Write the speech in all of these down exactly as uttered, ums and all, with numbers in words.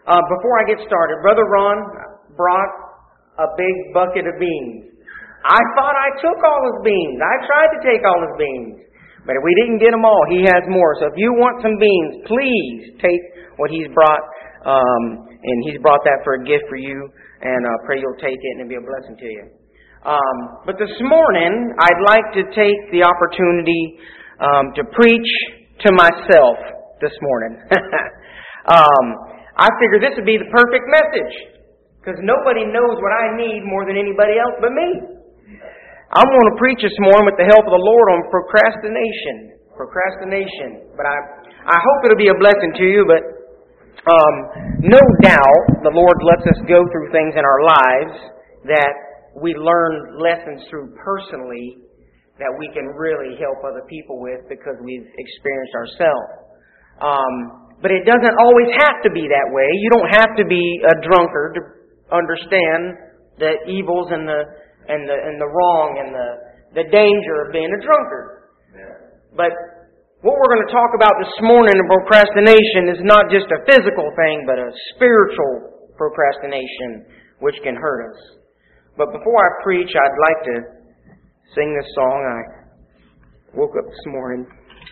Uh, before I get started, Brother Ron brought a big bucket of beans. I thought I took all his beans. I tried to take all his beans. But we didn't get them all. He has more. So if you want some beans, please take what he's brought. Um, and he's brought that for a gift for you. And I uh, pray you'll take it and it'll be a blessing to you. Um, but this morning, I'd like to take the opportunity um, to preach to myself this morning. um, I figured this would be the perfect message. Because nobody knows what I need more than anybody else but me. I'm going to preach this morning with the help of the Lord on procrastination. Procrastination. But I I hope it'll be a blessing to you. But um, no doubt the Lord lets us go through things in our lives that we learn lessons through personally that we can really help other people with because we've experienced ourselves. Um, but it doesn't always have to be that way. You don't have to be a drunkard to understand the evils and the and the and the wrong and the, the danger of being a drunkard. Yeah. But what we're going to talk about this morning in procrastination is not just a physical thing, but a spiritual procrastination which can hurt us. But before I preach, I'd like to sing this song. I woke up this morning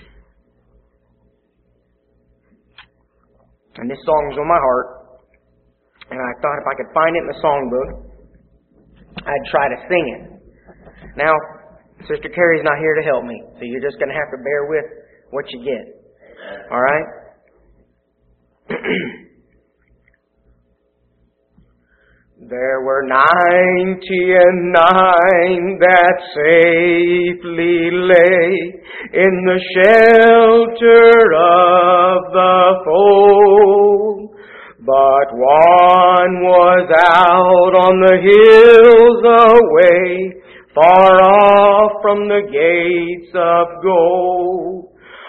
and this song was on my heart. And I thought if I could find it in the songbook, I'd try to sing it. Now, Sister Carrie's not here to help me, so you're just going to have to bear with what you get. All right? There were ninety and nine that safely lay in the shelter of the fold. But one was out on the hills away, far off from the gates of gold.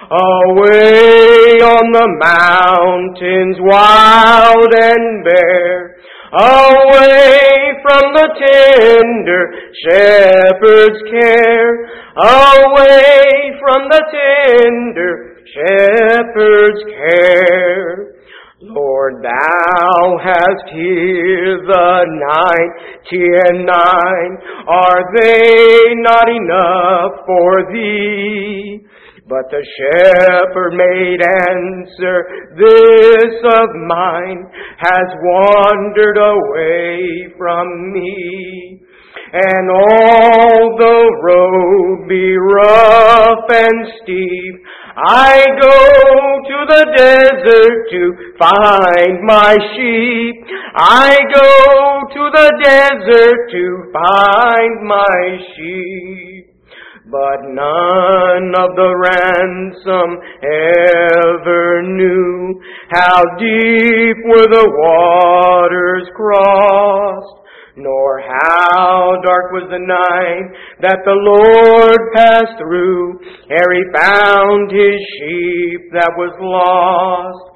Away on the mountains wild and bare, away from the tender shepherd's care, away from the tender shepherd's care. Lord, Thou hast heard the ninety and nine. Are they not enough for Thee? But the shepherd made answer, this of mine has wandered away from me. And all the road be rough and steep, I go to the desert to find my sheep. I go to the desert to find my sheep. But none of the ransom ever knew how deep were the waters crossed, nor how dark was the night that the Lord passed through ere He found His sheep that was lost.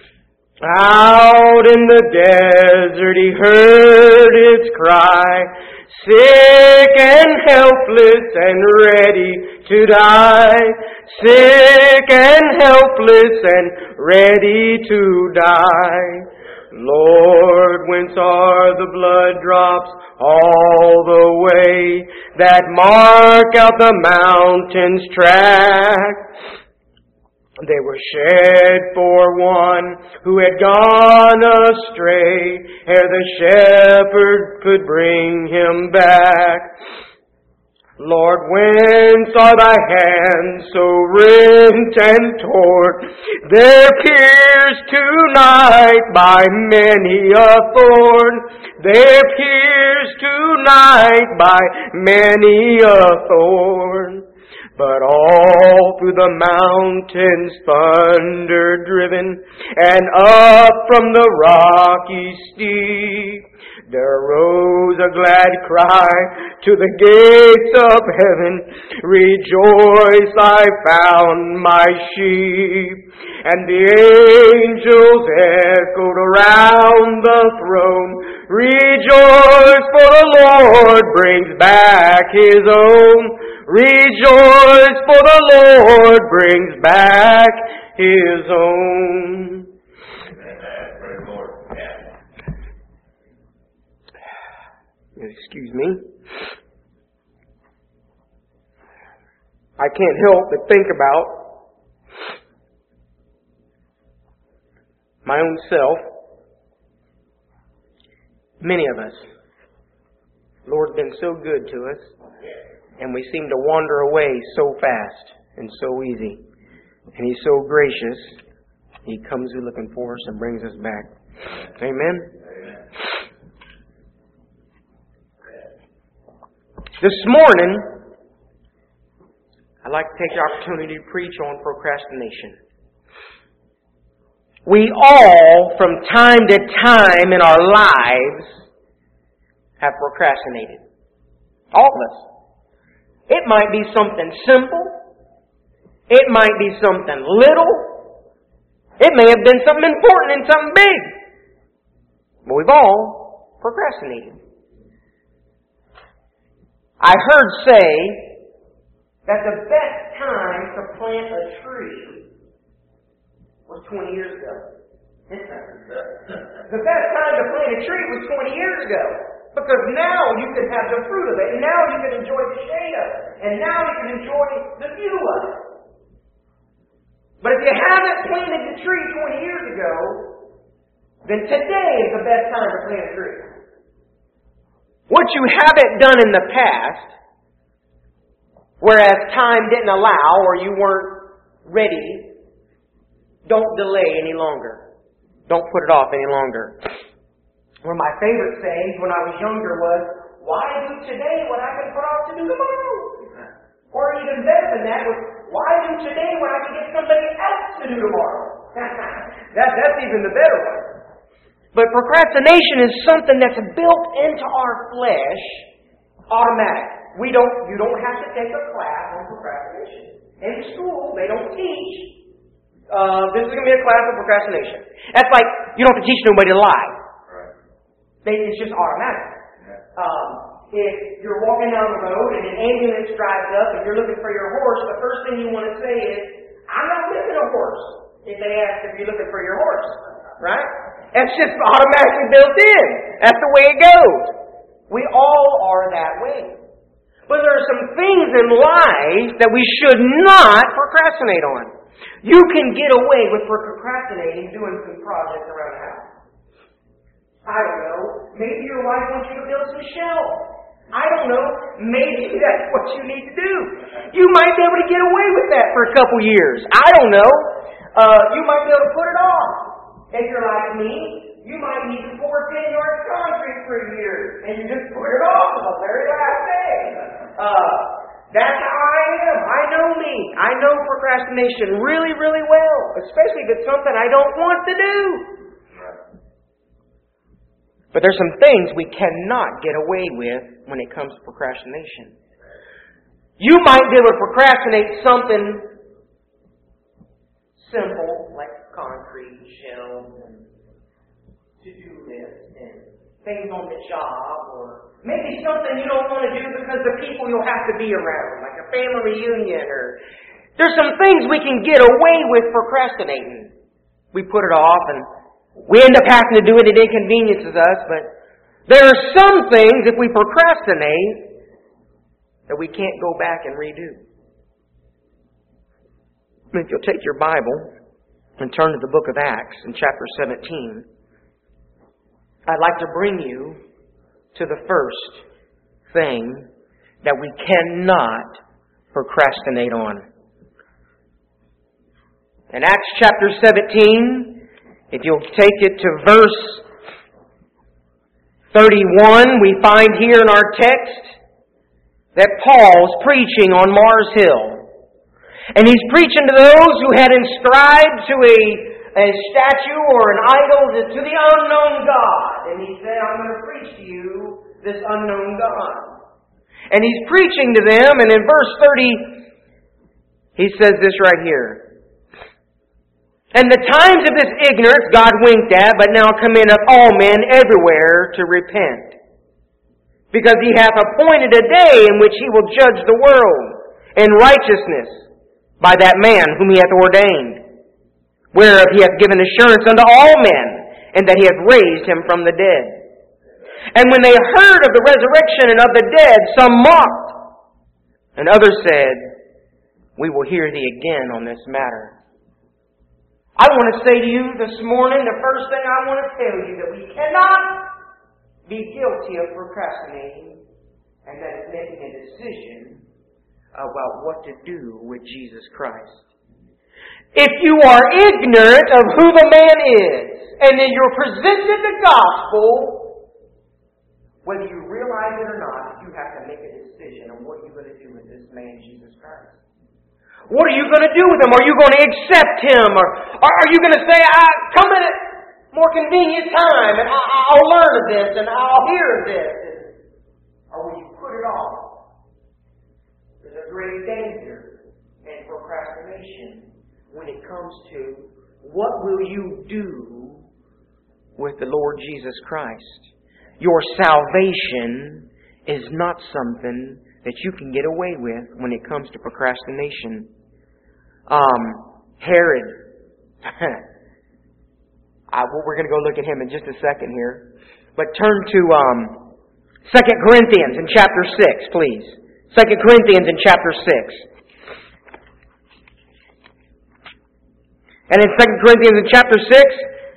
Out in the desert He heard its cry, sick and helpless and ready to die. Sick and helpless and ready to die. Lord, whence are the blood drops all the way that mark out the mountain's track? They were shed for one who had gone astray, ere the shepherd could bring him back. Lord, whence are Thy hands so rent and torn? They're pierced tonight by many a thorn. They're pierced tonight by many a thorn. But all through the mountains thunder driven, and up from the rocky steep, there rose a glad cry to the gates of heaven, rejoice, I found my sheep. And the angels echoed around the throne, rejoice, for the Lord brings back His own. Rejoice, for the Lord brings back His own. Excuse me. I can't help but think about my own self. Many of us, the Lord's been so good to us, and we seem to wander away so fast and so easy. And He's so gracious. He comes looking for us and brings us back. Amen? This morning, I'd like to take the opportunity to preach on procrastination. We all, from time to time in our lives, have procrastinated. All of us. It might be something simple. It might be something little. It may have been something important and something big. But we've all procrastinated. I heard say that the best time to plant a tree was twenty years ago. The best time to plant a tree was twenty years ago. Because now you can have the fruit of it. And now you can enjoy the shade of it. And now you can enjoy the view of it. But if you haven't planted the tree twenty years ago, then today is the best time to plant a tree. What you haven't done in the past, whereas time didn't allow or you weren't ready, don't delay any longer. Don't put it off any longer. One of my favorite sayings when I was younger was, why do today what I can put off to do tomorrow? Or even better than that was, why do today what I can get somebody else to do tomorrow? that, that's even the better one. But procrastination is something that's built into our flesh automatic. We don't, you don't have to take a class on procrastination. In school, they don't teach, uh, this is going to be a class on procrastination. That's like, you don't have to teach nobody to lie. They, it's just automatic. Um, if you're walking down the road and an ambulance drives up and you're looking for your horse, the first thing you want to say is, I'm not missing a horse. If they ask if you're looking for your horse. Right? That's just automatically built in. That's the way it goes. We all are that way. But there are some things in life that we should not procrastinate on. You can get away with procrastinating doing some projects around the house. I don't know. Maybe your wife wants you to build some shelves. I don't know. Maybe that's what you need to do. You might be able to get away with that for a couple years. I don't know. Uh, you might be able to put it off. If you're like me, you might need to pour ten yards of concrete for a year. And you just put it off until the very last day. Uh, that's how I am. I know me. I know procrastination really, really well. Especially if it's something I don't want to do. But there's some things we cannot get away with when it comes to procrastination. You might be able to procrastinate something simple, like concrete, shelves, and to-do lists, and things on the job, or maybe something you don't want to do because the people you'll have to be around, like a family reunion, or there's some things we can get away with procrastinating. We put it off and we end up having to do it. It inconveniences us, but there are some things, if we procrastinate, that we can't go back and redo. If you'll take your Bible and turn to the book of Acts in chapter seventeen, I'd like to bring you to the first thing that we cannot procrastinate on. In Acts chapter seventeen, if you'll take it to verse thirty-one, we find here in our text that Paul's preaching on Mars Hill. And he's preaching to those who had inscribed to a, a statue or an idol to the unknown God. And he said, I'm going to preach to you this unknown God. And he's preaching to them, and in verse thirty, he says this right here. And the times of this ignorance God winked at, but now commendeth all men everywhere to repent. Because He hath appointed a day in which He will judge the world in righteousness by that man whom He hath ordained, whereof He hath given assurance unto all men, and that He hath raised Him from the dead. And when they heard of the resurrection and of the dead, some mocked. And others said, we will hear thee again on this matter. I want to say to you this morning, the first thing I want to tell you, that we cannot be guilty of procrastinating, and that is making a decision about what to do with Jesus Christ. If you are ignorant of who the man is, and then you're presented the gospel, whether you realize it or not, you have to make a decision on what you're going to do with this man, Jesus Christ. What are you going to do with him? Are you going to accept him? Or are you going to say, I come at a more convenient time, and I'll learn of this, and I'll hear of this? Or will you put it off? There's a great danger in procrastination when it comes to what will you do with the Lord Jesus Christ. Your salvation is not something that you can get away with when it comes to procrastination. Um, Herod. I, well, we're going to go look at him in just a second here. But turn to um, Second Corinthians in chapter six, please. Second Corinthians in chapter six. And in Second Corinthians in chapter six,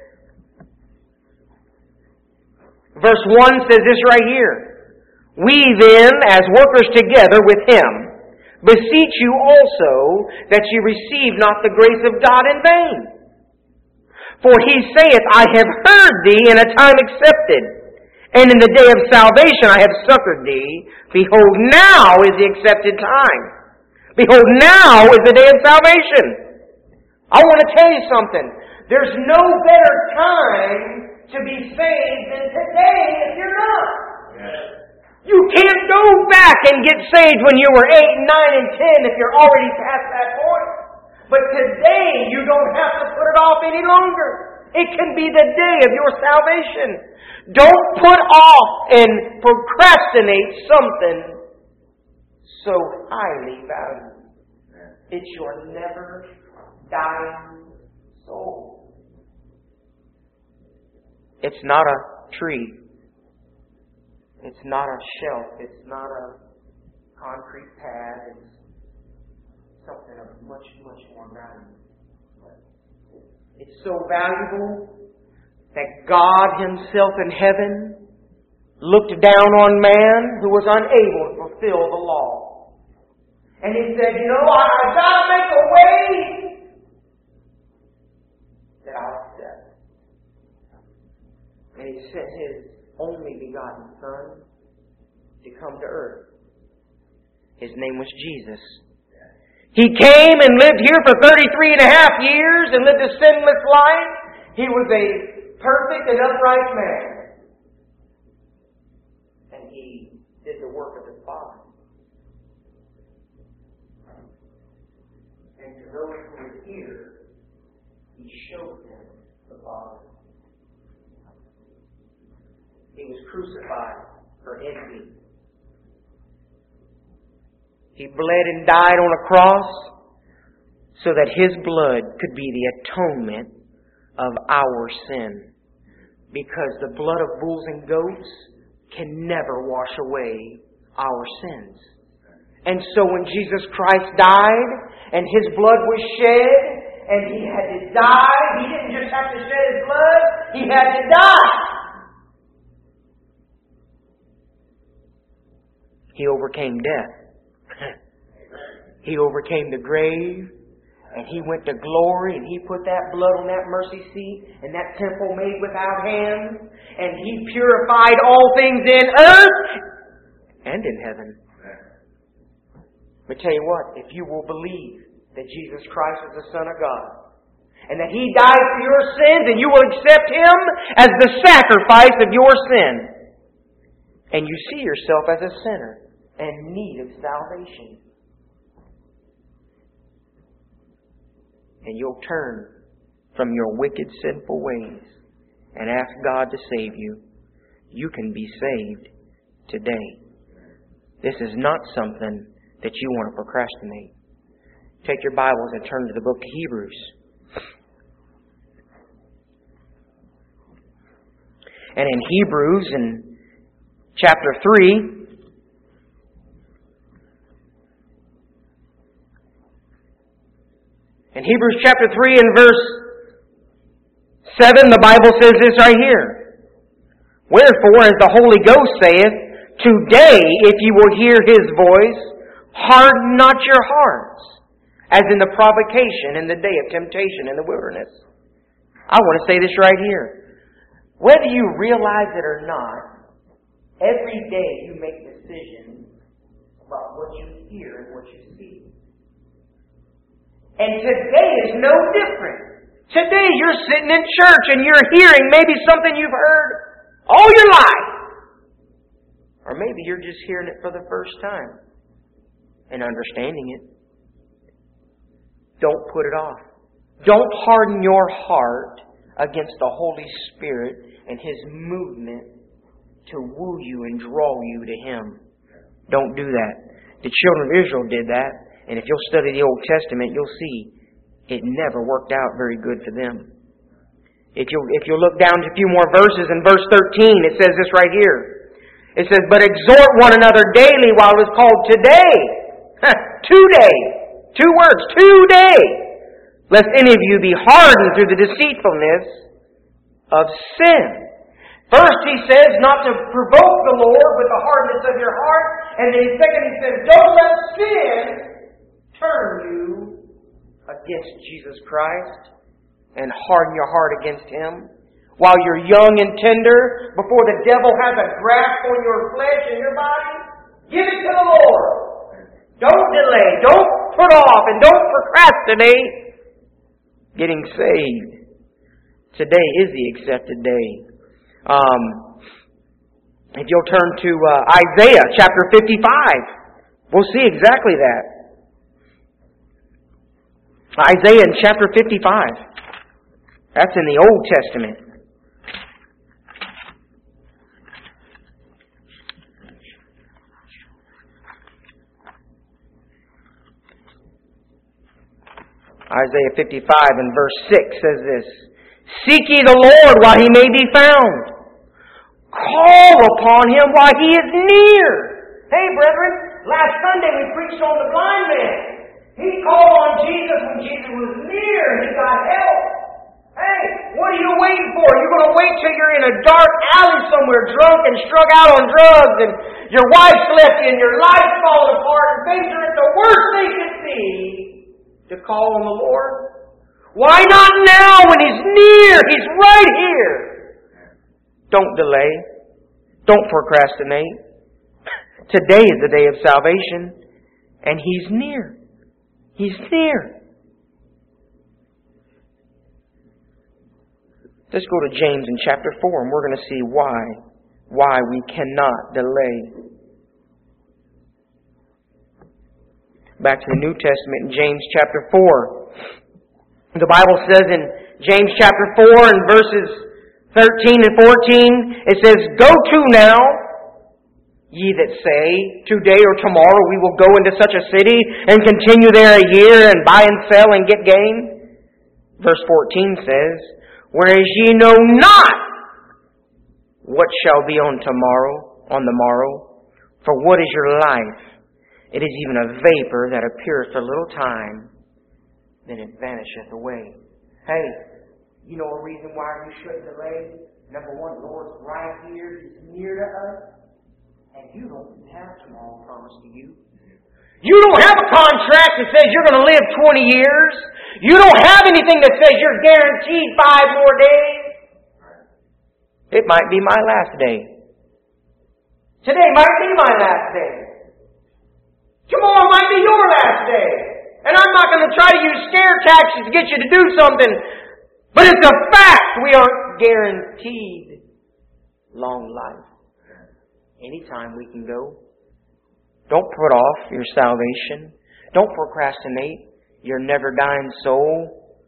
verse one says this right here. We then, as workers together with him, beseech you also that ye receive not the grace of God in vain. For he saith, I have heard thee in a time accepted, and in the day of salvation I have succored thee. Behold, now is the accepted time. Behold, now is the day of salvation. I want to tell you something. There's no better time to be saved than today if you're not. Yes. You can't go back and get saved when you were eight, nine, and ten if you're already past that point. But today you don't have to put it off any longer. It can be the day of your salvation. Don't put off and procrastinate something so highly valued. It's your never dying soul. It's not a tree. It's not a shelf. It's not a concrete pad. It's something of much, much more value. It's so valuable that God Himself in heaven looked down on man who was unable to fulfill the law. And He said, you know, I've got to make a way that I'll accept. And He sent His only begotten Son to come to earth. His name was Jesus. He came and lived here for thirty-three and a half years and lived a sinless life. He was a perfect and upright man. And He did the work of His Father. And to those who were here, He showed them the Father. He was crucified for envy. He bled and died on a cross so that His blood could be the atonement of our sin. Because the blood of bulls and goats can never wash away our sins. And so when Jesus Christ died and His blood was shed and He had to die, He didn't just have to shed His blood, He had to die. He overcame death. He overcame the grave. And He went to glory. And He put that blood on that mercy seat. And that temple made without hands. And He purified all things in earth and in heaven. But tell you what, if you will believe that Jesus Christ is the Son of God, and that He died for your sins, and you will accept Him as the sacrifice of your sin, and you see yourself as a sinner and need of salvation, and you'll turn from your wicked, sinful ways and ask God to save you, you can be saved today. This is not something that you want to procrastinate. Take your Bibles and turn to the book of Hebrews. And in Hebrews, in chapter three. In Hebrews chapter three and verse seven, the Bible says this right here. Wherefore, as the Holy Ghost saith, today, if you will hear His voice, harden not your hearts, as in the provocation in the day of temptation in the wilderness. I want to say this right here. Whether you realize it or not, every day you make decisions about what you hear and what you see. And today is no different. Today you're sitting in church and you're hearing maybe something you've heard all your life. Or maybe you're just hearing it for the first time and understanding it. Don't put it off. Don't harden your heart against the Holy Spirit and His movement to woo you and draw you to Him. Don't do that. The children of Israel did that. And if you'll study the Old Testament, you'll see it never worked out very good for them. If you'll, if you'll look down to a few more verses, in verse thirteen, it says this right here. It says, but exhort one another daily while it is called today. Today. Two words. Today. Lest any of you be hardened through the deceitfulness of sin. First he says not to provoke the Lord with the hardness of your heart. And then second he says, don't let sin turn you against Jesus Christ and harden your heart against Him. While you're young and tender, before the devil has a grasp on your flesh and your body, give it to the Lord. Don't delay. Don't put off and don't procrastinate getting saved. Today is the accepted day. Um, if you'll turn to uh, Isaiah chapter fifty-five, we'll see exactly that. Isaiah in chapter fifty-five. That's in the Old Testament. Isaiah fifty-five and verse six says this. Seek ye the Lord while He may be found. Call upon Him while He is near. Hey brethren, last Sunday we preached on the blind man. He called on Jesus when Jesus was near and he got help. Hey, what are you waiting for? You're going to wait till you're in a dark alley somewhere, drunk and strung out on drugs, and your wife's left you and your life's falling apart and things are at the worst they could see to call on the Lord? Why not now when He's near? He's right here. Don't delay. Don't procrastinate. Today is the day of salvation, and He's near. He's near. Let's go to James in chapter four, and we're going to see why. Why we cannot delay. Back to the New Testament in James chapter four. The Bible says in James chapter four and verses thirteen and fourteen, it says, Go to now, ye that say, today or tomorrow we will go into such a city and continue there a year and buy and sell and get gain. Verse fourteen says, Whereas ye know not what shall be on tomorrow, on the morrow. For what is your life? It is even a vapor that appeareth for a little time, then it vanisheth away. Hey, you know a reason why we shouldn't delay? Number one, the Lord's right here. He's near to us. And you don't have tomorrow promised to you. You don't have a contract that says you're going to live twenty years. You don't have anything that says you're guaranteed five more days. It might be my last day. Today might be my last day. Tomorrow might be your last day. And I'm not going to try to use scare tactics to get you to do something. But it's a fact. We aren't guaranteed long life. Anytime we can go. Don't put off your salvation. Don't procrastinate your never dying soul.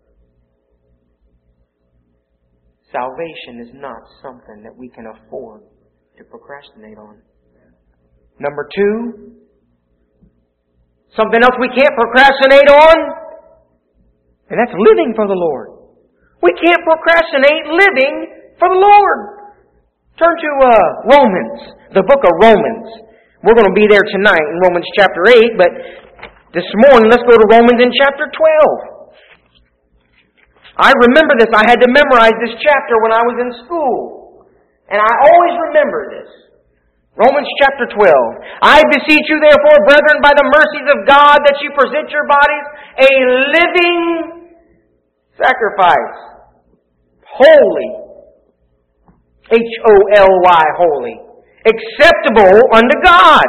Salvation is not something that we can afford to procrastinate on. Number two, something else we can't procrastinate on, and that's living for the Lord. We can't procrastinate living for the Lord. Turn to uh, Romans, the book of Romans. We're going to be there tonight in Romans chapter eight, but this morning let's go to Romans in chapter twelve. I remember this. I had to memorize this chapter when I was in school. And I always remember this. Romans chapter twelve. I beseech you therefore, brethren, by the mercies of God, that you present your bodies a living sacrifice. Holy. H O L Y, holy. Acceptable unto God.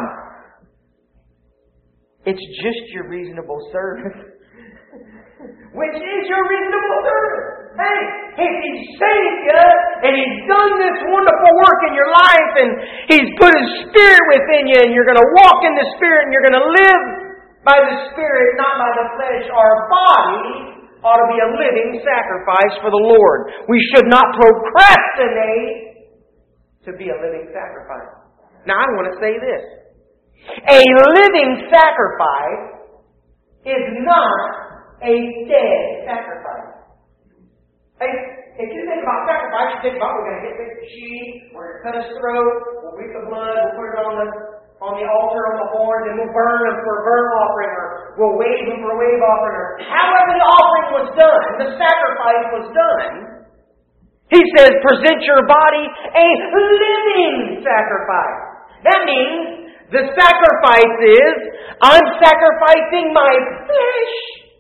It's just your reasonable service. Which is your reasonable service. Hey, if He's saved you, and He's done this wonderful work in your life, and He's put His Spirit within you, and you're going to walk in the Spirit, and you're going to live by the Spirit, not by the flesh, our body ought to be a living sacrifice for the Lord. We should not procrastinate to be a living sacrifice. Now, I want to say this. A living sacrifice is not a dead sacrifice. Hey, if you think about sacrifice, you think about we're going to get this sheep, we're going to cut his throat, we'll reap the blood, we'll put it on the on the altar, on the horn, then we'll burn them for a burnt offering, or we'll wave them for a wave offering, or however the offering was done, the sacrifice was done. He says, present your body a living sacrifice. That means the sacrifice is, I'm sacrificing my flesh.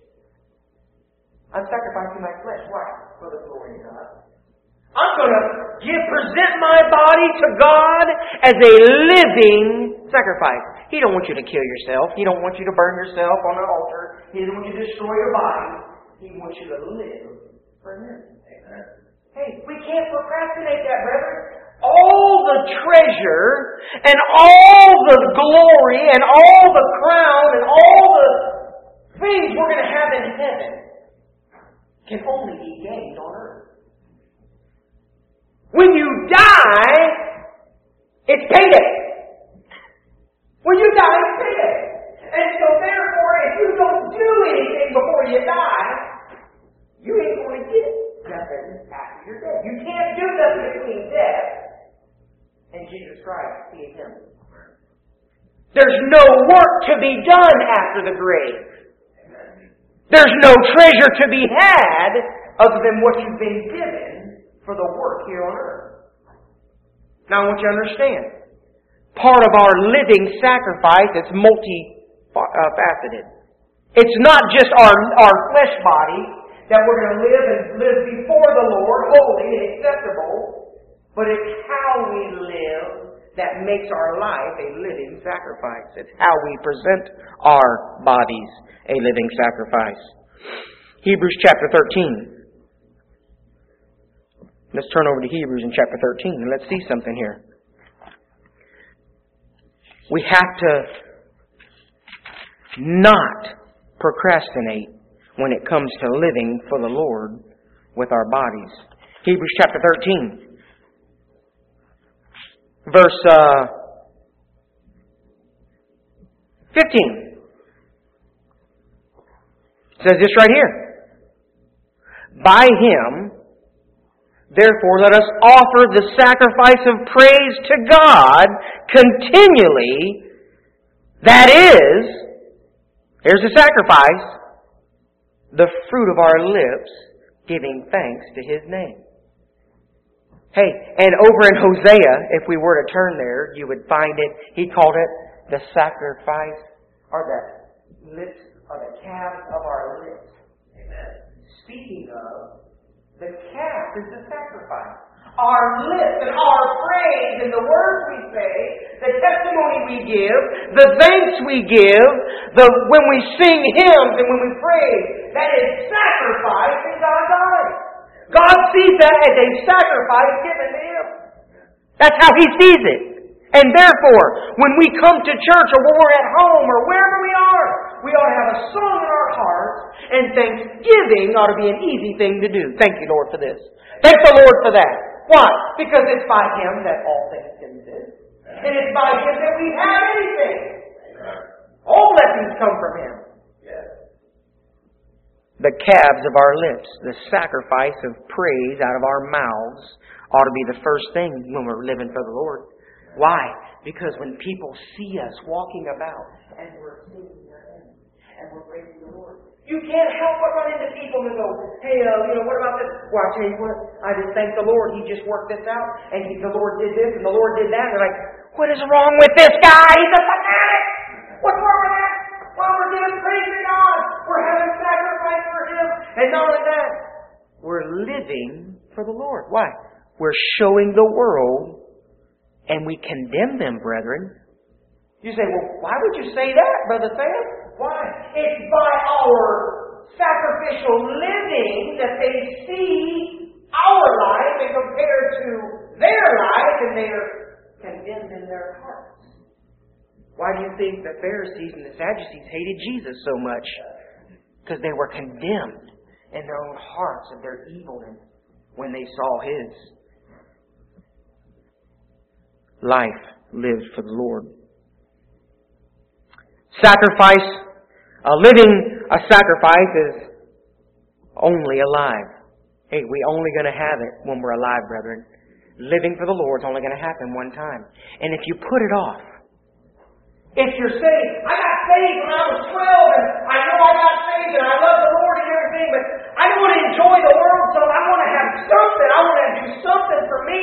I'm sacrificing my flesh. Why? For the glory of God. I'm going to give, present my body to God as a living sacrifice. He don't want you to kill yourself. He don't want you to burn yourself on an altar. He doesn't want you to destroy your body. He wants you to live for Him. Amen. Hey, we can't procrastinate that, brethren. All the treasure and all the glory and all the crown and all the things we're going to have in heaven can only be gained on earth. When you die, it's payday. When you die, it's payday. And so therefore, if you don't do anything before you die, you ain't going to get nothing after you're dead. You can't do nothing between death and Jesus Christ seeing Him. There's no work to be done after the grave. There's no treasure to be had other than what you've been given for the work here on earth. Now I want you to understand. Part of our living sacrifice is multi-faceted. It's not just our, our flesh body that we're going to live and live before the Lord, holy and acceptable, but it's how we live that makes our life a living sacrifice. It's how we present our bodies a living sacrifice. Hebrews chapter thirteen. Let's turn over to Hebrews in chapter thirteen and let's see something here. We have to not procrastinate when it comes to living for the Lord with our bodies. Hebrews chapter thirteen. Verse uh, fifteen. It says this right here. By Him, therefore, let us offer the sacrifice of praise to God continually. That is, here's the sacrifice, the fruit of our lips, giving thanks to His name. Hey, and over in Hosea, if we were to turn there, you would find it, he called it the sacrifice, or the lips, or the calves of our lips. Amen. Speaking of, the calf is the sacrifice. Our lips and our praise and the words we say, the testimony we give, the thanks we give, the when we sing hymns and when we praise, that is sacrifice in God's eyes. God sees that as a sacrifice given to Him. That's how He sees it. And therefore, when we come to church or when we're at home or wherever we are, we ought to have a song in our hearts, and thanksgiving ought to be an easy thing to do. Thank you, Lord, for this. Thank the Lord for that. Why? Because it's by Him that all things consist. And it's by Him that we have anything. All blessings come from Him. the calves of our lips, the sacrifice of praise out of our mouths ought to be the first thing when we're living for the Lord. Why? Because when people see us walking about and we're singing their hymns and we're praising the Lord, you can't help but run into people and go, hey, uh, you know, what about this? Well, I'll tell you what, I just thank the Lord. He just worked this out. And he, the Lord did this and the Lord did that. And they're like, what is wrong with this guy? He's a fanatic. What's wrong with that? Well, we're giving praise to God. We're having sacrifice for Him. And not only that, we're living for the Lord. Why? We're showing the world and we condemn them, brethren. You say, well, why would you say that, Brother Sam? Why? It's by our sacrificial living that they see our life and compare to their life, and they are condemned in their hearts. Why do you think the Pharisees and the Sadducees hated Jesus so much? Because they were condemned in their own hearts of their evilness when they saw His life lived for the Lord. Sacrifice, uh, living a sacrifice is only alive. Hey, we're only going to have it when we're alive, brethren. Living for the Lord is only going to happen one time. And if you put it off, if you're saved, I got saved when I was twelve, and I know I got saved, and I love the Lord and everything, but I don't want to enjoy the world, so I want to have something. I want to do something for me.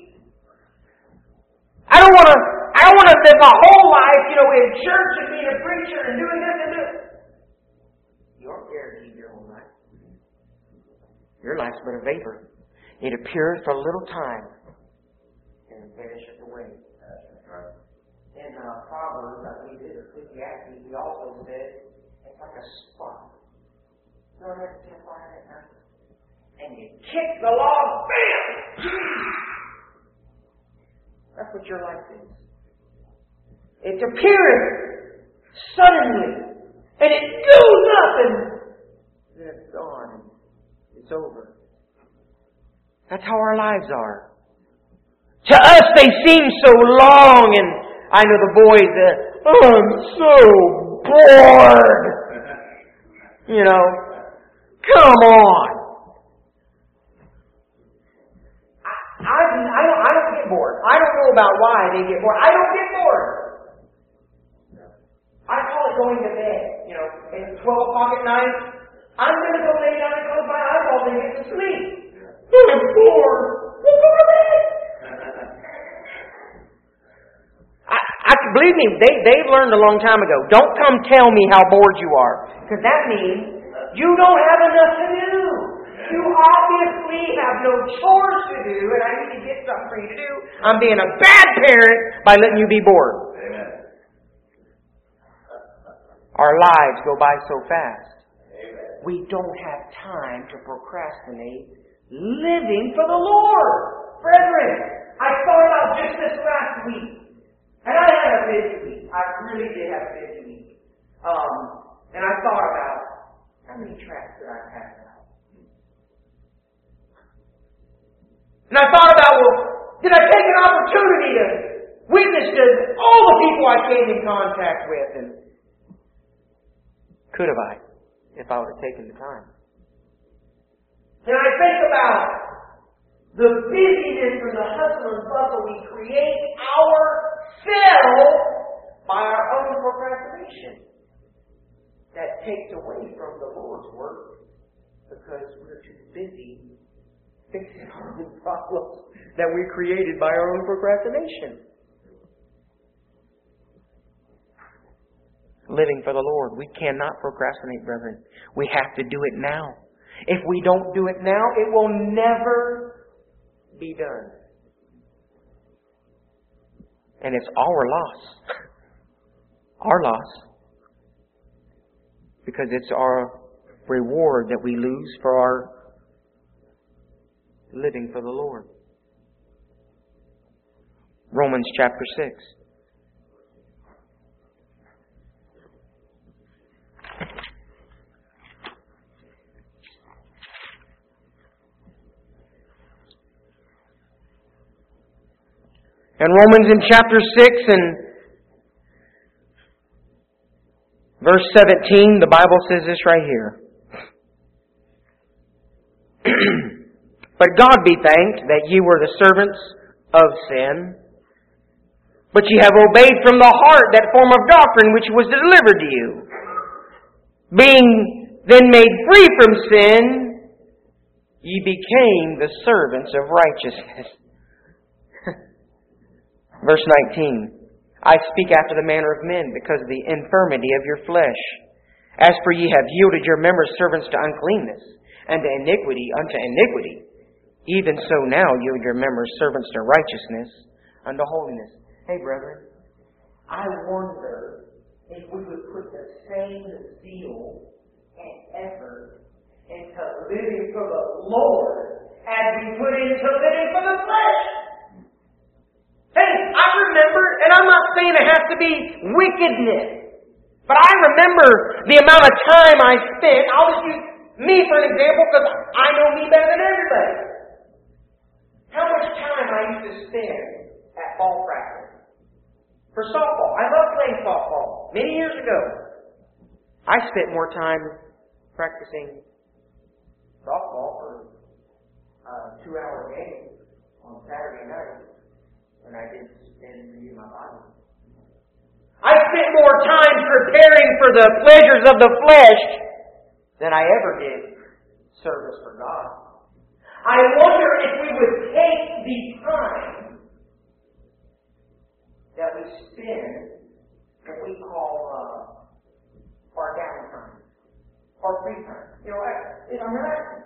I don't want to. I don't want to live my whole life, you know, in church and being a preacher and doing this and doing. You aren't guaranteed your whole life. Your life's but a vapor. It appears for a little time and vanisheth away. In uh, Proverbs, I believe it is Ecclesiastes, he also said it's like a spark. You know that fire at night? And you kick the log, bam! That's what your life is. It's appearing suddenly, and it goes up, and then it's gone. It's over. That's how our lives are. To us, they seem so long, and I know the boys, uh, oh, I'm so bored. You know, come on. I, I, I, don't, I don't get bored. I don't know about why they get bored. I don't get bored. I call it going to bed. You know, at twelve o'clock at night, I'm going to go lay down and close my eyeballs and get to sleep. I'm bored. Well, go to bed. I, I believe me, they, they've learned a long time ago. Don't come tell me how bored you are. Because that means you don't have enough to do. You obviously have no chores to do, and I need to get something for you to do. I'm being a bad parent by letting you be bored. Amen. Our lives go by so fast. Amen. We don't have time to procrastinate living for the Lord. Brethren, I thought about just this last week. And I had a busy week. I really did have a busy week. Um, and I thought about how many tracts did I pass out? And I thought about, well, did I take an opportunity to witness to all the people I came in contact with? And could have I, if I would have taken the time? And I think about the busyness and the hustle and bustle we create ourselves by our own procrastination. That takes away from the Lord's work because we're too busy fixing our own problems that we created by our own procrastination. Living for the Lord. We cannot procrastinate, brethren. We have to do it now. If we don't do it now, it will never be done. And it's our loss. Our loss. Because it's our reward that we lose for our living for the Lord. Romans chapter six. And Romans in chapter six and verse seventeen, the Bible says this right here. But God be thanked that ye were the servants of sin, but ye have obeyed from the heart that form of doctrine which was delivered to you. Being then made free from sin, ye became the servants of righteousness. Verse nineteen. I speak after the manner of men, because of the infirmity of your flesh. As for ye have yielded your members servants to uncleanness, and to iniquity unto iniquity, even so now yield your members servants to righteousness unto holiness. Hey, brethren, I wonder if we would put the same zeal and effort into living for the Lord as we put into living for the flesh. Hey, I remember, and I'm not saying it has to be wickedness, but I remember the amount of time I spent. I'll just use me for an example because I know me better than everybody. How much time I used to spend at ball practice for softball. I love playing softball. Many years ago, I spent more time practicing softball for a two-hour game on Saturday night than I did spend reading my Bible. I spent more time preparing for the pleasures of the flesh than I ever did service for God. I wonder if we would take the time that we spend, what we call uh, our downtime, our free time. You know, if I'm relaxing.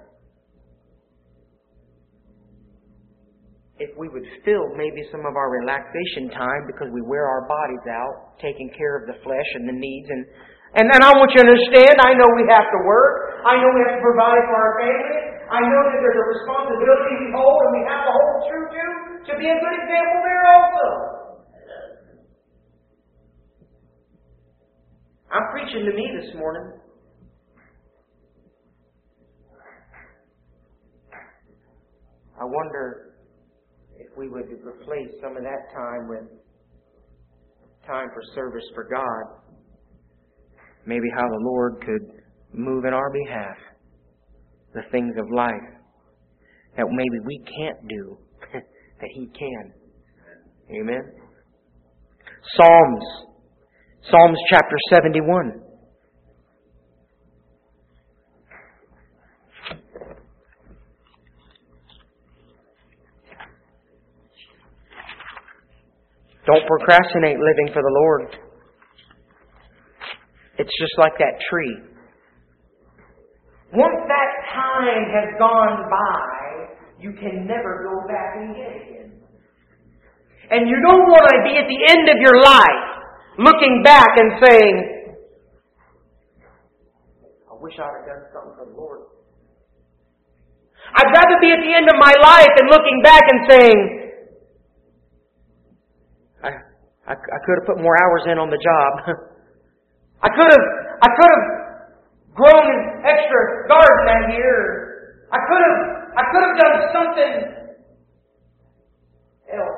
If we would fill maybe some of our relaxation time because we wear our bodies out, taking care of the flesh and the needs. And, and, and I want you to understand, I know we have to work. I know we have to provide for our family. I know that there's a responsibility we hold and we have to hold true to to be a good example there also. I'm preaching to me this morning. I wonder if we would replace some of that time with time for service for God. Maybe how the Lord could move in our behalf. The things of life that maybe we can't do, that He can. Amen. Psalms. Psalms chapter seventy-one. Don't procrastinate living for the Lord. It's just like that tree. Once that time has gone by, you can never go back and get it again. And you don't want to be at the end of your life looking back and saying, I wish I'd have done something for the Lord. I'd rather be at the end of my life and looking back and saying, I, I, I could have put more hours in on the job. I could have, I could have grown an extra garden that year. I could have, I could have done something else.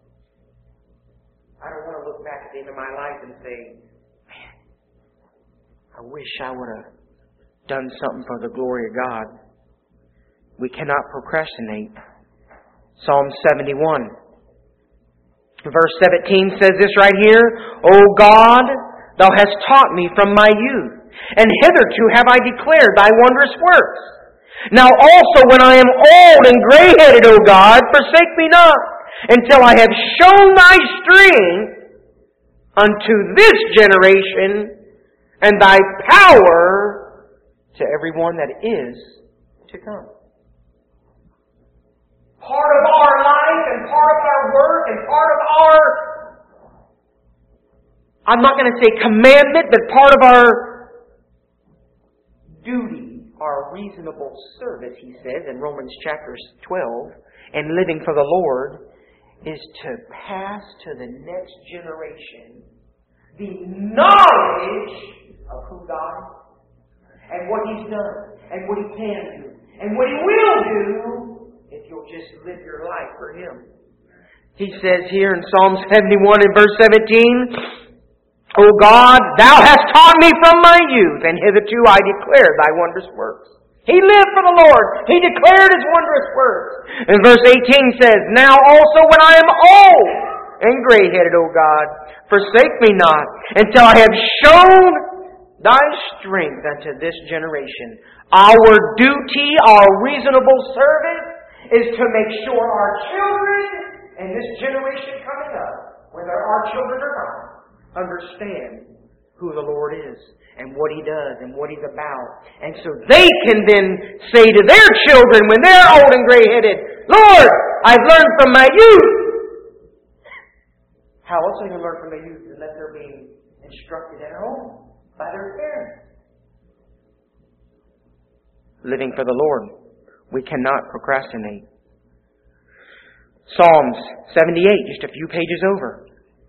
I don't want to look back at the end of my life and say, man, I wish I would have done something for the glory of God. We cannot procrastinate. Psalm seventy-one. Verse seventeen says this right here. O God, Thou hast taught me from my youth, and hitherto have I declared Thy wondrous works. Now also when I am old and gray-headed, O God, forsake me not, until I have shown Thy strength unto this generation, and Thy power to everyone that is to come. Part of our life and part of our work and part of our, I'm not going to say commandment, but part of our duty, our reasonable service, he says in Romans chapter twelve, and living for the Lord, is to pass to the next generation the knowledge of who God is, and what He's done, and what He can do, and what He will do if you'll just live your life for Him. He says here in Psalm seventy-one and verse seventeen, O God, Thou hast taught me from my youth, and hitherto I declare Thy wondrous works. He lived for the Lord. He declared His wondrous works. And verse eighteen says, Now also when I am old and gray-headed, O God, forsake me not, until I have shown Thy strength unto this generation. Our duty, our reasonable service, is to make sure our children and this generation coming up, whether our children or not, understand who the Lord is and what He does and what He's about. And so they can then say to their children when they're old and gray-headed, Lord, I've learned from my youth. How else can you learn from the youth unless they're being instructed at home by their parents? Living for the Lord. We cannot procrastinate. Psalms seventy-eight, just a few pages over.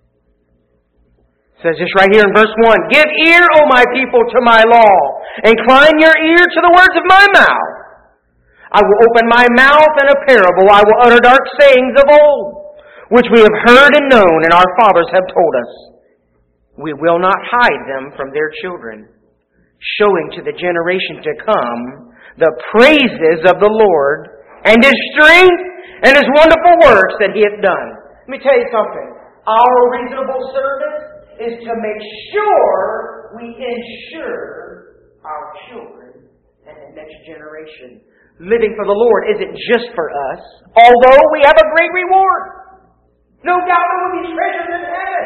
It says this right here in verse one. Give ear, O my people, to my law. Incline your ear to the words of my mouth. I will open my mouth in a parable. I will utter dark sayings of old, which we have heard and known, and our fathers have told us. We will not hide them from their children, showing to the generation to come the praises of the Lord and His strength and His wonderful works that He hath done. Let me tell you something. Our reasonable service is to make sure we ensure our children and the next generation. Living for the Lord isn't just for us, although we have a great reward. No doubt there will be treasures in heaven.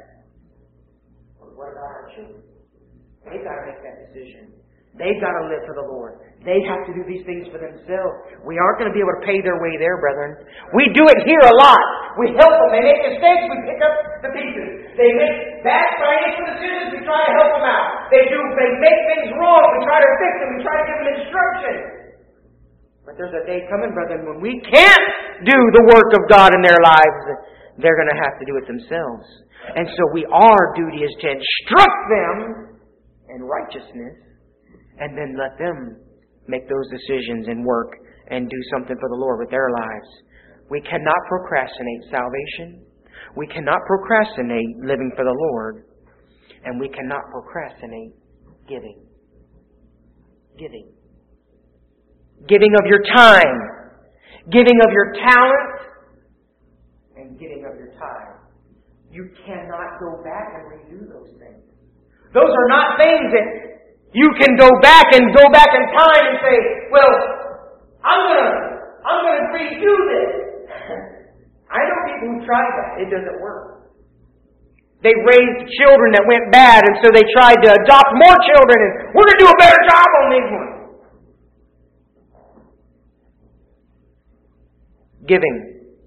But what about our children? They've got to make that decision. They've got to live for the Lord. They have to do these things for themselves. We aren't going to be able to pay their way there, brethren. We do it here a lot. We help them. They make mistakes. We pick up the pieces. They make bad financial decisions. We try to help them out. They do. They make things wrong. We try to fix them. We try to give them instruction. But there's a day coming, brethren, when we can't do the work of God in their lives. They're going to have to do it themselves. And so we, our duty is to instruct them in righteousness, and then let them make those decisions and work and do something for the Lord with their lives. We cannot procrastinate salvation. We cannot procrastinate living for the Lord. And we cannot procrastinate giving. Giving. Giving of your time. Giving of your talent. And giving of your time. You cannot go back and redo those things. Those are not things that you can go back and go back in time and say, well, I'm gonna I'm gonna redo this. I know people who tried that. It doesn't work. They raised children that went bad, and so they tried to adopt more children, and we're gonna do a better job on these ones. Giving.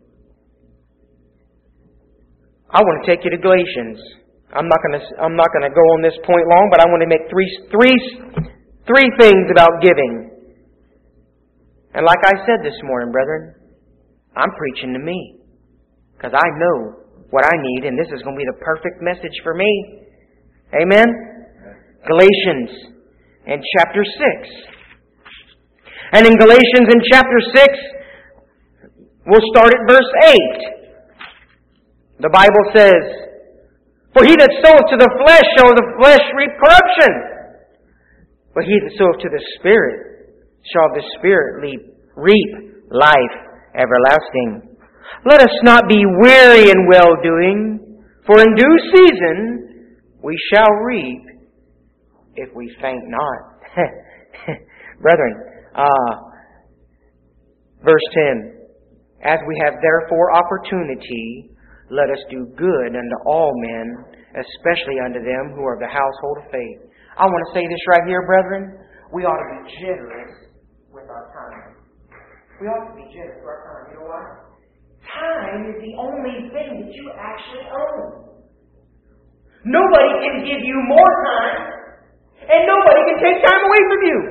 I want to take you to Galatians. I'm not going to I'm not going to go on this point long, but I want to make three three three things about giving. And like I said this morning, brethren, I'm preaching to me because I know what I need, and this is going to be the perfect message for me. Amen. Galatians in chapter six. And in Galatians in chapter six, we'll start at verse eight. The Bible says, for he that soweth to the flesh shall of the flesh reap corruption. But he that soweth to the Spirit shall of the Spirit reap life everlasting. Let us not be weary in well-doing, for in due season we shall reap if we faint not. Brethren, uh, verse ten. As we have therefore opportunity, let us do good unto all men, especially unto them who are of the household of faith. I want to say this right here, brethren. We ought to be generous with our time. We ought to be generous with our time. You know why? Time is the only thing that you actually own. Nobody can give you more time, and nobody can take time away from you.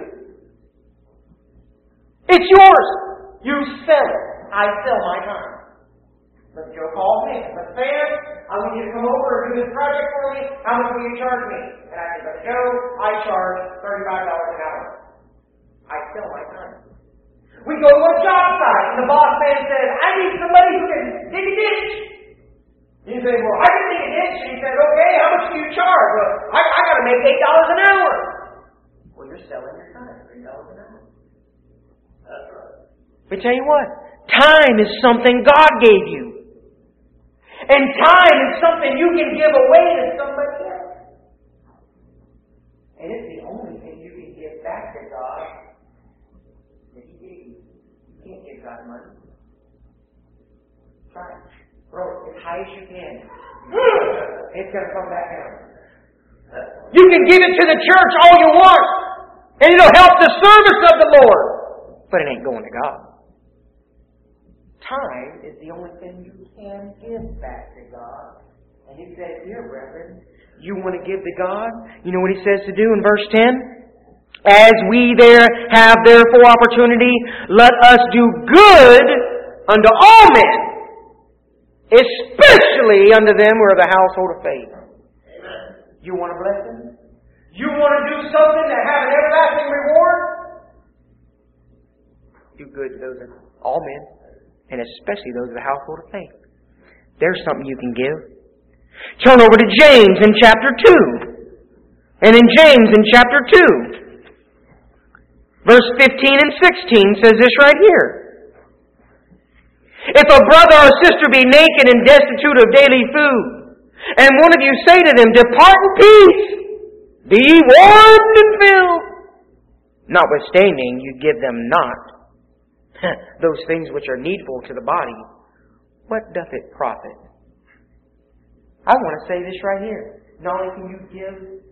It's yours. You sell it. I sell my time. But Joe calls me. But Sam, I want you to come over and do this project for me. How much will you charge me? And I say, but Joe, I charge thirty-five dollars an hour. I sell my time. We go to a job site, and the boss man says, I need somebody who can dig a ditch. You say, well, I can dig a ditch. And he says, okay, how much do you charge? Well, I, I got to make eight dollars an hour. Well, you're selling your time, three dollars an hour. But tell you what, time is something God gave you. And time is something you can give away to somebody else. And it's the only thing you can give back to God that He gave you. You can't give God money. Try it. Throw it as high as you can. It's going to come back down. You can give it to the church all you want, and it'll help the service of the Lord. But it ain't going to God. Time is the only thing you can give back to God. And He says here, brethren, you want to give to God? You know what He says to do in verse ten? As we there have therefore opportunity, let us do good unto all men, especially unto them who are the household of faith. Amen. You want a blessing? You want to do something to have an everlasting reward? Do good to those of all men, and especially those of the household of faith. There's something you can give. Turn over to James in chapter two. And in James in chapter two, verse fifteen and sixteen says this right here. If a brother or sister be naked and destitute of daily food, and one of you say to them, depart in peace, be warmed and filled, notwithstanding you give them not those things which are needful to the body, what doth it profit? I want to say this right here. Not only can you give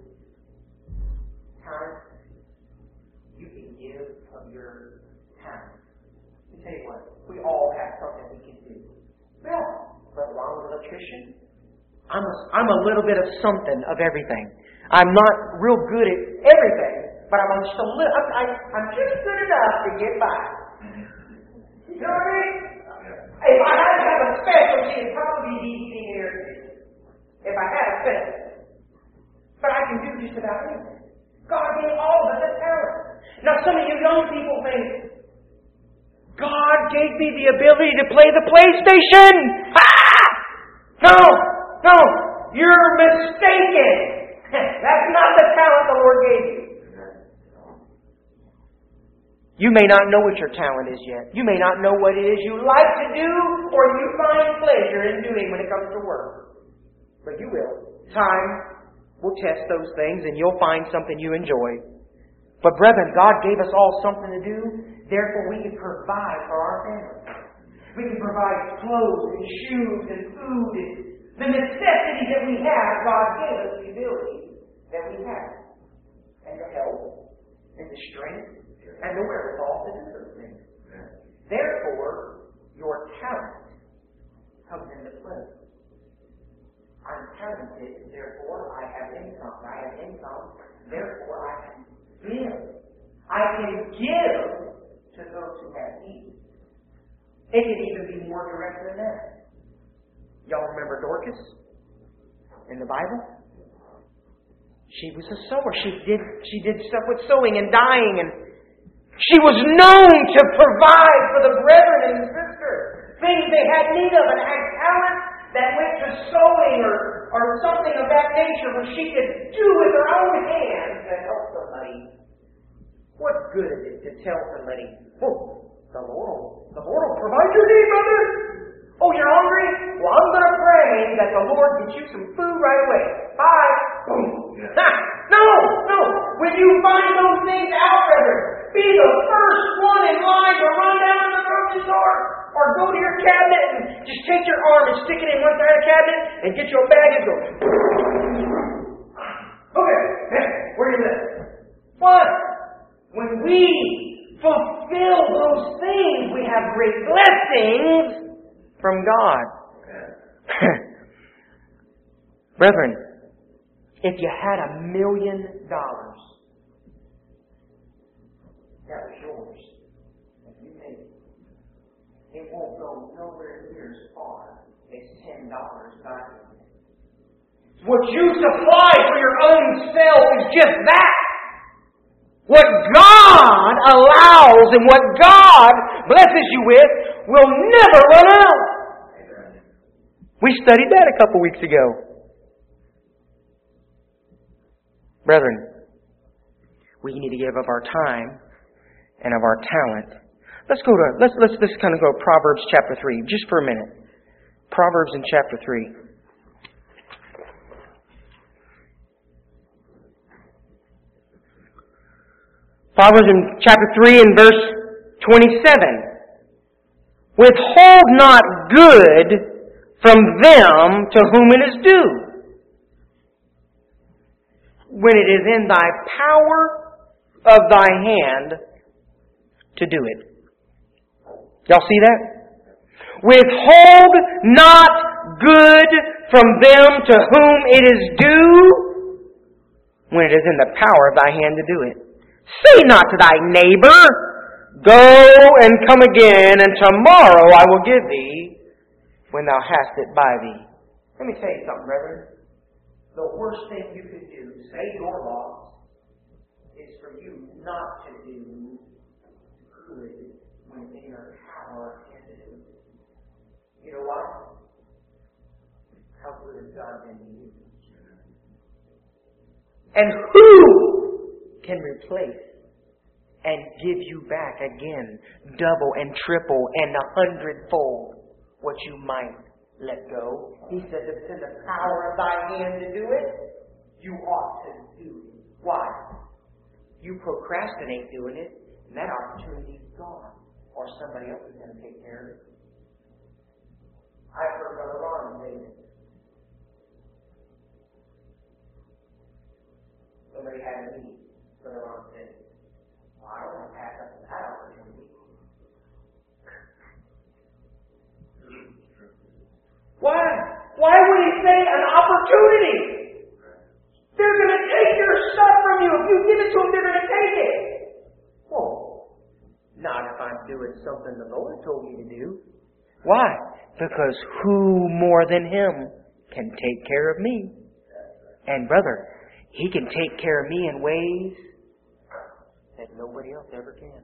time, you can give of your time. Let me tell you what, we all have something we can do. Well, Brother Ron was an electrician. I'm a, I'm a little bit of something of everything. I'm not real good at everything, but I'm just a little, I'm, I, I'm just good enough to get by. You know what I mean? If I had to have a specialty, it'd probably be these areas. If I had a specialty. But I can do just about anything. God gave all of us a talent. Now some of you young people think, God gave me the ability to play the PlayStation! Ah! No! No! You're mistaken! That's not the talent the Lord gave you. You may not know what your talent is yet. You may not know what it is you like to do or you find pleasure in doing when it comes to work. But you will. Time will test those things and you'll find something you enjoy. But brethren, God gave us all something to do. Therefore we can provide for our family. We can provide clothes and shoes and food and the necessities that we have. God gave us the ability that we have. And the health and the strength and the wherewithal to do those things. Therefore, your talent comes into play. I'm talented, therefore I have income. I have income, therefore I can give. I can give to those who have need. It can even be more direct than that. Y'all remember Dorcas in the Bible? She was a sower. She did, she did stuff with sewing and dyeing, and she was known to provide for the brethren and the sisters things they had need of, and had talent that went to sewing or, or something of that nature where she could do with her own hands to help somebody. What good is it to tell somebody, oh, the Lord, the Lord will provide your need, brother? Oh, you're hungry? Well, I'm going to pray that the Lord gets you some food right away. Bye. Boom. Yeah. No, no. When you find those things out, brother, be the first one in line to run down to the grocery store or go to your cabinet and just take your arm and stick it in one side of the cabinet and get your bag and go. Okay, where you live? What? When we fulfill those things, we have great blessings from God. Brethren, if you had a million dollars, that was yours. If you made it, it won't go nowhere near as far as ten dollars back. What you supply for your own self is just that. What God allows and what God blesses you with will never run out. We studied that a couple weeks ago. Brethren, we need to give of our time and of our talent Let's go to, let's, let's, let's kind of go to Proverbs chapter three, just for a minute. Proverbs in chapter three. Proverbs in chapter three and verse twenty-seven. Withhold not good from them to whom it is due, when it is in thy power of thy hand to do it. Y'all see that? Withhold not good from them to whom it is due, when it is in the power of thy hand to do it. Say not to thy neighbor, go and come again, and tomorrow I will give thee when thou hast it by thee. Let me tell you something, brethren. The worst thing you can do, say your loss, is for you not to do good when it's in your power and to do. You know what? How good has God been to you? And who can replace and give you back again double and triple and a hundredfold what you might let go? He says if it's in the power of thy hand to do it, you ought to do it. Why? You procrastinate doing it, and that opportunity is gone. Or somebody else is going to take care of it. I've heard Brother Ron say this. Somebody had a need. Brother Ron said, well, I don't want to pass up on that opportunity. Why? Why would he say an opportunity? They're going to take your stuff from you. If you give it to them, they're going to take it. Whoa. Not if I'm doing something the Lord told me to do. Why? Because who more than Him can take care of me? And brother, He can take care of me in ways that nobody else ever can.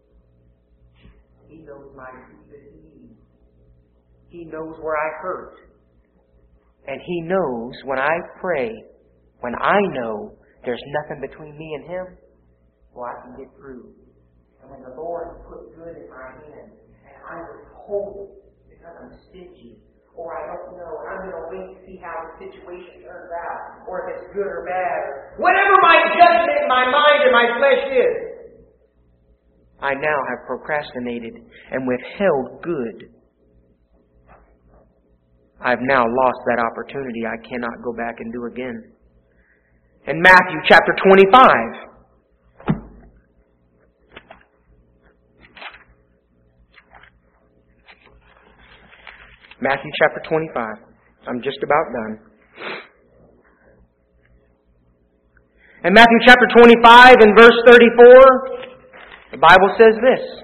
He knows my deepest needs. He knows where I hurt. And He knows when I pray, when I know there's nothing between me and Him, well, I can get through. And when the Lord put good in my hand, and I withhold it because I'm stingy, or I don't know, and I'm going to wait to see how the situation turns out, or if it's good or bad, or whatever my judgment, my mind, and my flesh is, I now have procrastinated and withheld good. I've now lost that opportunity I cannot go back and do again. In Matthew chapter twenty-five, Matthew chapter twenty-five. I'm just about done. In Matthew chapter twenty-five and verse thirty-four, the Bible says this.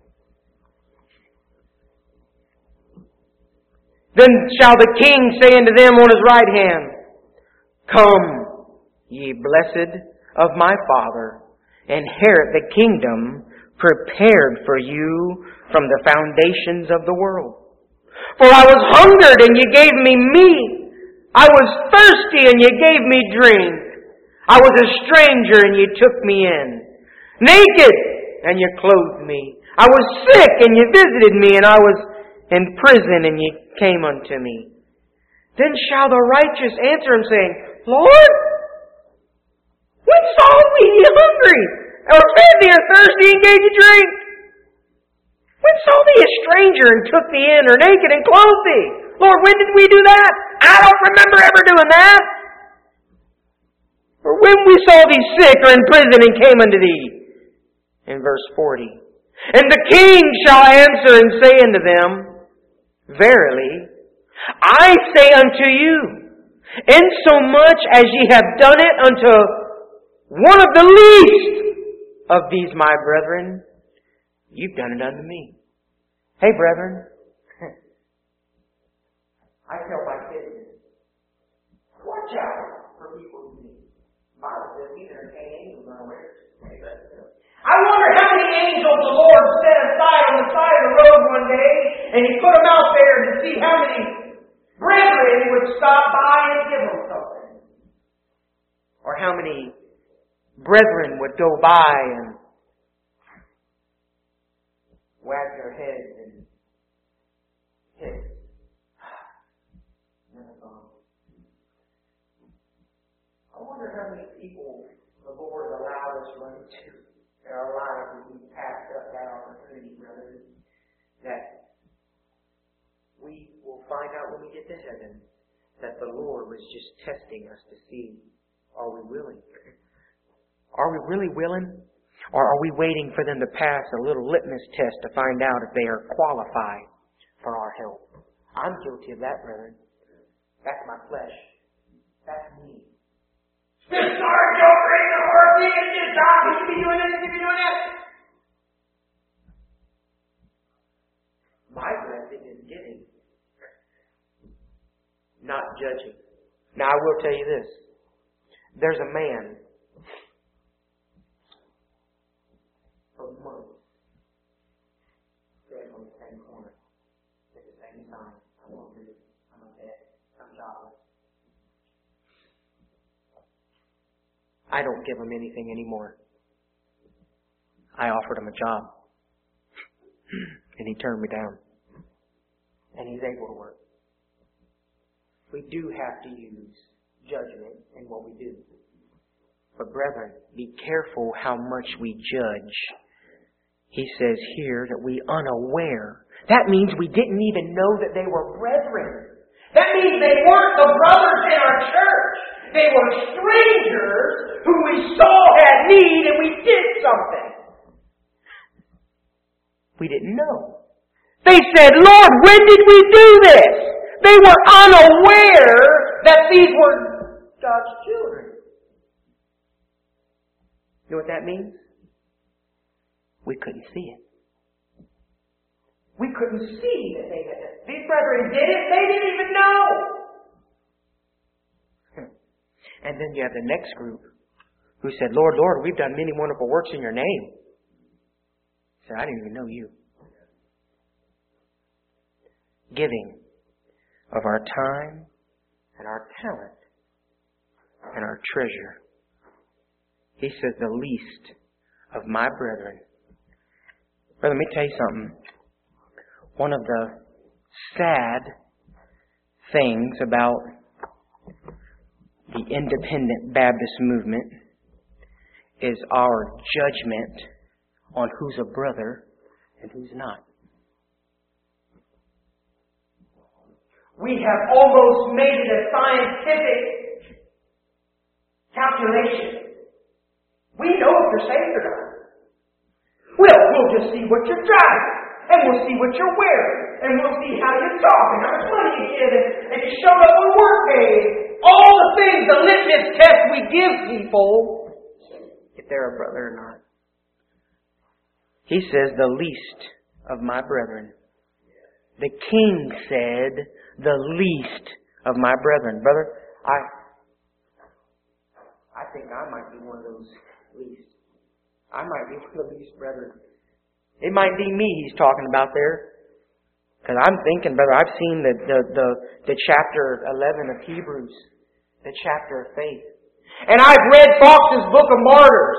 Then shall the King say unto them on His right hand, Come, ye blessed of my Father, inherit the kingdom prepared for you from the foundations of the world. For I was hungered, and ye gave me meat. I was thirsty, and ye gave me drink. I was a stranger, and ye took me in. Naked, and ye clothed me. I was sick, and ye visited me, and I was in prison, and ye came unto me. Then shall the righteous answer Him, saying, Lord, when saw we ye hungry, or fed thee, or thirsty, and gave thee drink? When saw thee a stranger, and took thee in, or naked, and clothed thee? Lord, when did we do that? I don't remember ever doing that. Or when we saw thee sick, or in prison, and came unto thee? In verse forty. And the King shall answer and say unto them, Verily, I say unto you, insomuch as ye have done it unto one of the least of these my brethren, you've done it unto me. Hey, brethren, I tell my kids, watch out for people who need. The Bible says He's entertaining angels unawares. I wonder how many angels the Lord set aside on the side of the road one day, and He put them out there to see how many brethren would stop by and give them something. Or how many brethren would go by and wag their heads and hiss. I wonder how many people the Lord allowed us run into in our lives as we passed up that opportunity, brothers, that we will find out when we get to heaven that the Lord was just testing us to see, are we willing? Are we really willing? Or are we waiting for them to pass a little litmus test to find out if they are qualified for our help? I'm guilty of that, brethren. That's my flesh. That's me. This Sarge over in the horse, he can just stop. He can be doing this, he can be doing that. My blessing is giving, not judging. Now, I will tell you this. There's a man for months sitting on the same corner at the same time. I'm hungry. I'm upset. I'm jobless. I don't give him anything anymore. I offered him a job. And he turned me down. And he's able to work. We do have to use judgment in what we do. But brethren, be careful how much we judge. He says here that we unaware. That means we didn't even know that they were brethren. That means they weren't the brothers in our church. They were strangers who we saw had need and we did something. We didn't know. They said, Lord, when did we do this? They were unaware that these were God's children. You know what that means? We couldn't see it. We couldn't see that they had it. These brethren did it. They didn't even know. And then you have the next group who said, Lord, Lord, we've done many wonderful works in your name. He said, I didn't even know you. Giving of our time and our talent and our treasure. He says, the least of my brethren. Brother, let me tell you something. One of the sad things about the independent Baptist movement is our judgment on who's a brother and who's not. We have almost made it a scientific calculation. We know if you're saved or not. Well, we'll just see what you're driving. And we'll see what you're wearing. And we'll see how you talk and how much money you give. And, and you show up on work days. All the things, the litmus test we give people, if they're a brother or not. He says, the least of my brethren. The king said, the least of my brethren. Brother, I I think I might be one of those least. I might be one of the least brethren. It might be me he's talking about there. Because I'm thinking, brother, I've seen the, the, the, the chapter eleven of Hebrews. The chapter of faith. And I've read Fox's Book of Martyrs.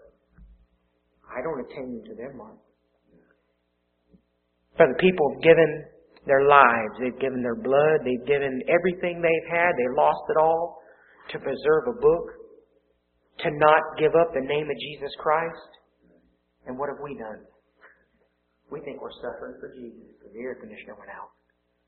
I don't attain to their mark. Brother, people have given their lives. They've given their blood. They've given everything they've had. They lost it all to preserve a book. To not give up the name of Jesus Christ. And what have we done? We think we're suffering for Jesus because the air conditioner went out.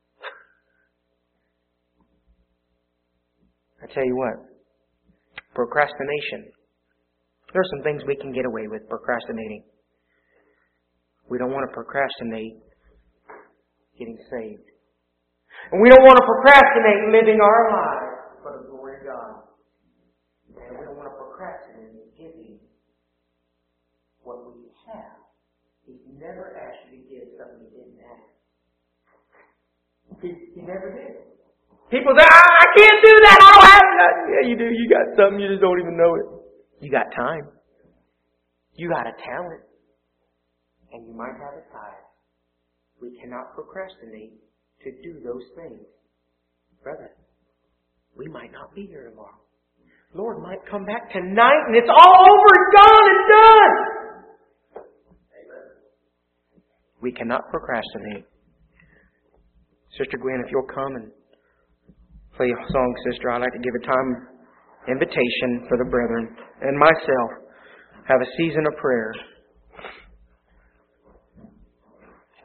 I tell you what. Procrastination. There are some things we can get away with procrastinating. We don't want to procrastinate getting saved. And we don't want to procrastinate living our lives for the glory of God. And we don't want to procrastinate giving what we have. He's never asked you to give something you didn't ask. He, he never did. People say, I can't do that. I don't have it. Yeah, you do. You got something. You just don't even know it. You got time. You got a talent. And you might have a tithe. We cannot procrastinate to do those things. Brother, we might not be here tomorrow. Lord might come back tonight and it's all over and gone and done. Amen. We cannot procrastinate. Sister Gwen, if you'll come and play a song, sister, I'd like to give a time invitation for the brethren and myself. Have a season of prayer.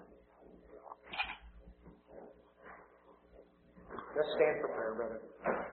Let's stand for prayer, brother.